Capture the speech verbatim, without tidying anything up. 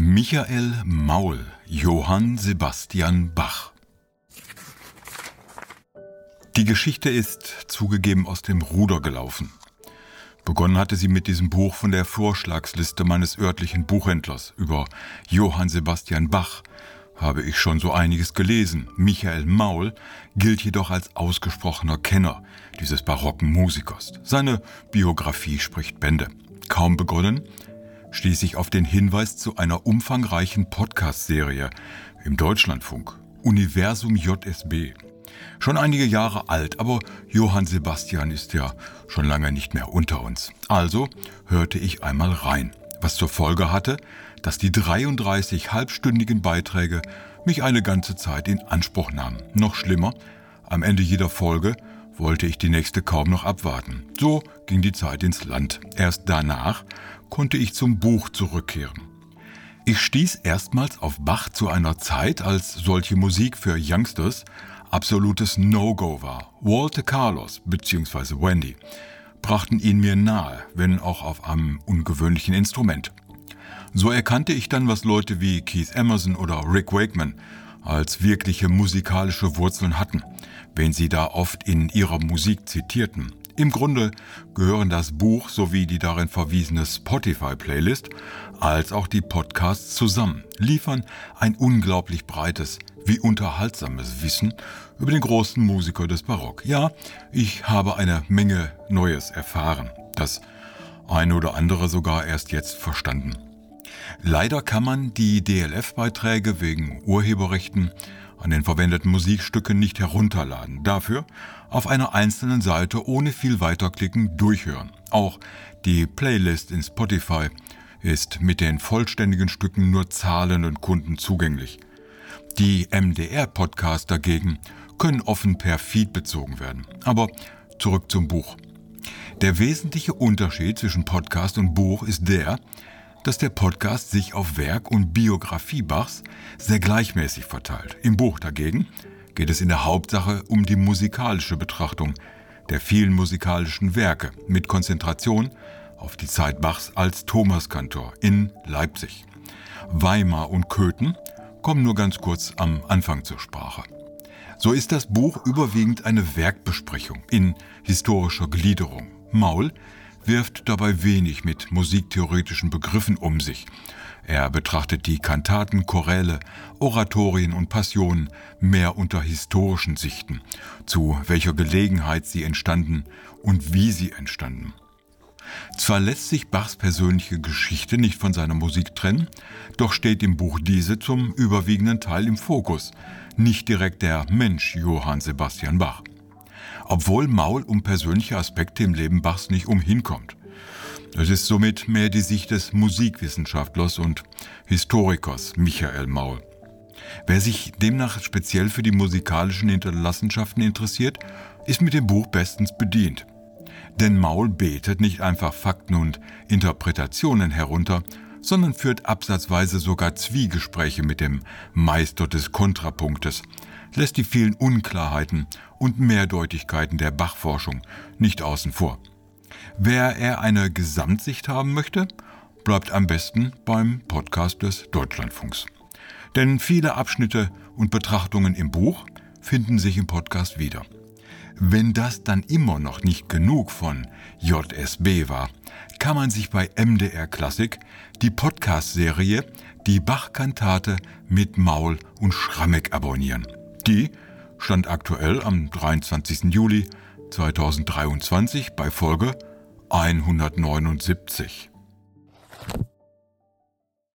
Michael Maul, Johann Sebastian Bach. Die Geschichte ist zugegeben aus dem Ruder gelaufen. Begonnen hatte sie mit diesem Buch von der Vorschlagsliste meines örtlichen Buchhändlers. Über Johann Sebastian Bach habe ich schon so einiges gelesen. Michael Maul gilt jedoch als ausgesprochener Kenner dieses barocken Musikers. Seine Biografie spricht Bände. Kaum begonnen, stieß ich auf den Hinweis zu einer umfangreichen Podcast-Serie im Deutschlandfunk. Universum J S B. Schon einige Jahre alt, aber Johann Sebastian ist ja schon lange nicht mehr unter uns. Also hörte ich einmal rein, was zur Folge hatte, dass die dreiunddreißig halbstündigen Beiträge mich eine ganze Zeit in Anspruch nahmen. Noch schlimmer, am Ende jeder Folge wollte ich die nächste kaum noch abwarten. So ging die Zeit ins Land. Erst danach konnte ich zum Buch zurückkehren. Ich stieß erstmals auf Bach zu einer Zeit, als solche Musik für Youngsters absolutes No-Go war. Walter Carlos bzw. Wendy brachten ihn mir nahe, wenn auch auf einem ungewöhnlichen Instrument. So erkannte ich dann, was Leute wie Keith Emerson oder Rick Wakeman als wirkliche musikalische Wurzeln hatten, wenn sie da oft in ihrer Musik zitierten. Im Grunde gehören das Buch sowie die darin verwiesene Spotify-Playlist als auch die Podcasts zusammen, liefern ein unglaublich breites wie unterhaltsames Wissen über den großen Musiker des Barock. Ja, ich habe eine Menge Neues erfahren, das eine oder andere sogar erst jetzt verstanden. Leider kann man die D L F-Beiträge wegen Urheberrechten an den verwendeten Musikstücken nicht herunterladen. Dafür auf einer einzelnen Seite ohne viel Weiterklicken durchhören. Auch die Playlist in Spotify ist mit den vollständigen Stücken nur zahlenden Kunden zugänglich. Die M D R-Podcasts dagegen können offen per Feed bezogen werden. Aber zurück zum Buch. Der wesentliche Unterschied zwischen Podcast und Buch ist der, dass der Podcast sich auf Werk und Biografie Bachs sehr gleichmäßig verteilt. Im Buch dagegen geht es in der Hauptsache um die musikalische Betrachtung der vielen musikalischen Werke mit Konzentration auf die Zeit Bachs als Thomaskantor in Leipzig. Weimar und Köthen kommen nur ganz kurz am Anfang zur Sprache. So ist das Buch überwiegend eine Werkbesprechung in historischer Gliederung. Maul wirft dabei wenig mit musiktheoretischen Begriffen um sich. Er betrachtet die Kantaten, Choräle, Oratorien und Passionen mehr unter historischen Sichten, zu welcher Gelegenheit sie entstanden und wie sie entstanden. Zwar lässt sich Bachs persönliche Geschichte nicht von seiner Musik trennen, doch steht im Buch diese zum überwiegenden Teil im Fokus, nicht direkt der Mensch Johann Sebastian Bach. Obwohl Maul um persönliche Aspekte im Leben Bachs nicht umhinkommt. Es ist somit mehr die Sicht des Musikwissenschaftlers und Historikers Michael Maul. Wer sich demnach speziell für die musikalischen Hinterlassenschaften interessiert, ist mit dem Buch bestens bedient. Denn Maul betet nicht einfach Fakten und Interpretationen herunter, sondern führt absatzweise sogar Zwiegespräche mit dem Meister des Kontrapunktes, lässt die vielen Unklarheiten und Mehrdeutigkeiten der Bachforschung nicht außen vor. Wer er eine Gesamtsicht haben möchte, bleibt am besten beim Podcast des Deutschlandfunks. Denn viele Abschnitte und Betrachtungen im Buch finden sich im Podcast wieder. Wenn das dann immer noch nicht genug von J S B war, kann man sich bei M D R Klassik die Podcast-Serie Die Bach-Kantate mit Maul und Schrammeck abonnieren. Die stand aktuell am dreiundzwanzigsten Juli zweitausenddreiundzwanzig bei Folge hundertneunundsiebzig.